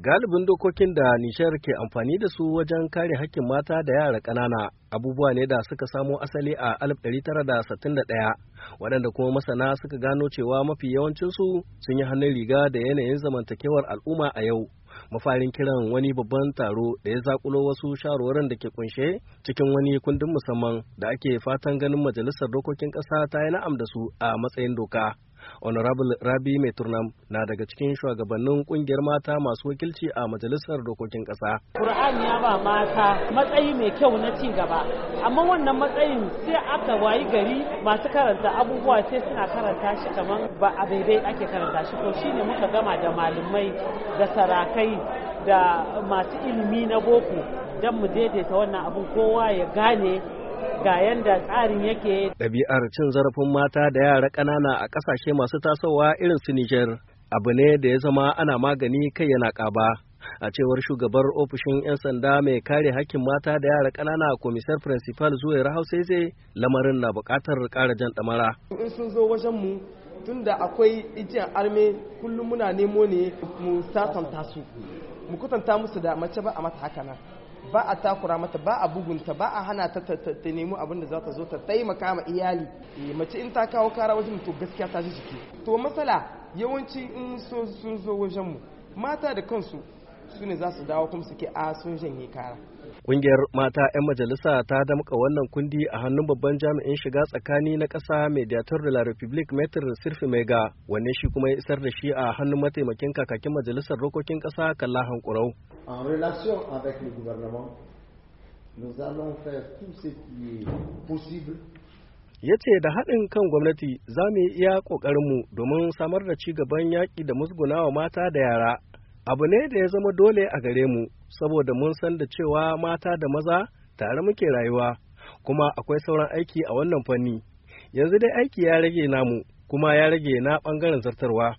Galibin dokokin da Nishar ke amfani da su wajen kare hakkin mata da yara ƙanana abubuwa ne da suka samo asali a 1961 waɗanda kuma masana suka gano cewa mafi yawancinsu sun yi hannun riga da yanayin zamantakewar al'umma a yau. Mafarin kiran wani babban taro da ya zakulo wasu shawarwarin da ke kunshe cikin wani kundin musamman da ake fatan ganin majalisar dokokin ƙasa ta yi na'am da su a matsayin doka. Honorable Rabi Mai Turnam na daga cikin shugabannin kungiyar mata masu wakilci a majalisar dokokin ƙasa. Qur'ani ya ba mata matsayi mai kyau na ci gaba, amma wannan matsayin sai aka wayi gari masu karanta abubuwa sai suna karanta shi kamar ba a daidai ake karanta shi. To shine muka gama da malamai da sarakai da masu ilimi na boko don mu daidaita wannan abun kowa ya gane ga yanda tsarin yake. Ɗabi'ar cin zarafin mata da yara ƙanana a ƙasashe masu tasowa irin su Nijar abu ne da ya zama ana magani kai yana ƙaba. A cewar shugabar ofishin 'yan sanda mai kare hakkin mata da yara ƙanana komisar principal Zuwaira Hausaize, lamarin na buƙatar ƙara jan ɗamara. In sun zo wajen mu tunda akwai ijiyar arme kullum muna nemo ne mu sasanta su, mu kutanta musu da mace ba a mata haka nan. Ba a takura mata, ba a bugunta, ba a hana ta nemi abin da za ta zo ta taimaka ma iyali. Mace in ta kawo kara wajen to gaskiya ta ji jiki. To matsala yawanci in sun zo wajen mu mata da kansu su ne za su dawo kuma suke sun janye kara. Ƙungiyar mata 'yan majalisa ta damƙa wannan kundi a hannun babban jami'in shiga tsakani na ƙasa Mediator de la République Maître Sirfi Mega, wanne shi kuma ya isar da shi a hannun mataimakin kakakin majalisar dokokin ƙasa Kalla Hankurau. En relation avec le gouvernement, nous allons faire tout ce qui est possible. Ya ce da haɗin kan gwamnati za mu yi iya ƙoƙarinmu domin samar da ci gaban yaƙi da musgunawa mata da yara. Abu ne da ya zama dole a gare mu, saboda mun san da cewa mata da maza tare muke rayuwa, kuma akwai sauran aiki a wannan fanni. Yanzu dai aiki ya rage namu, kuma ya rage na ɓangaren zartarwa.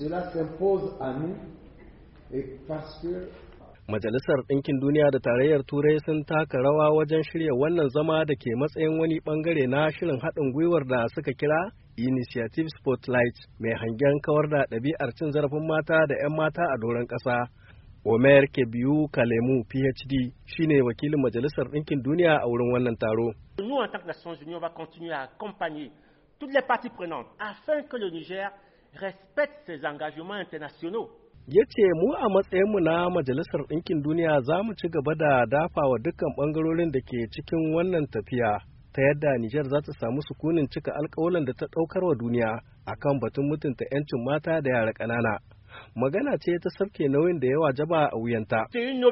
Majalisar Ɗinkin Duniya da Tarayyar Turai sun taka rawa wajen shirya wannan zama da ke matsayin wani ɓangare na shirin haɗin gwiwar da suka kira Initiative Spotlight mai hangen kawar da ɗabi'ar cin zarafin mata da 'yan mata a doron ƙasa. Omer Kebiyu Kalemu PhD shine wakilin Majalisar Ɗinkin Duniya a wurin wannan taro. Nous en tant que Nations Unies, on va continuer à accompagner toutes les parties prenantes afin que le Niger respecte ses engagements internationaux. Ya ce mu a matsayinmu na Majalisar Ɗinkin Duniya za mu ci gaba da dafa wa dukkan ɓangarorin da ke cikin wannan tafiya ta yadda Nijar za ta samu sukunin cika alƙawalan da ta ɗaukar wa duniya akan batun mutunta 'yancin mata da yara ƙanana. Magana ce ta sauke nauyin da ya wajaba a wuyanta.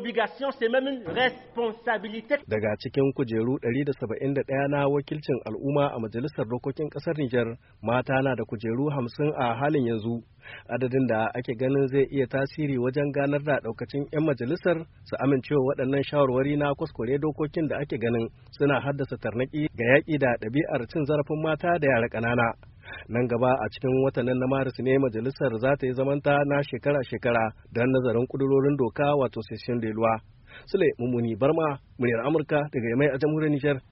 Daga cikin kujeru 171 na wakilcin al'umma a Majalisar Dokokin Ƙasar Nijar, mata na da kujeru 50 a halin yanzu. Adadin da ake ganin zai iya tasiri wajen ganar da ɗaukacin 'yan majalisar su amincewa waɗannan shawarwari na kuskure dokokin da ake ganin suna haddasa tarnaƙi ga yaƙi da ɗabi'ar cin zarafin mata da yara ƙanana. Nan gaba a cikin watannin na Maris ne majalisar za ta yi zamanta na shekara-shekara don nazarin kudurorin doka wato session de loi. Sule Mummuni Barma, muryar Amurka daga Yamai a jamhuriyar Nijar.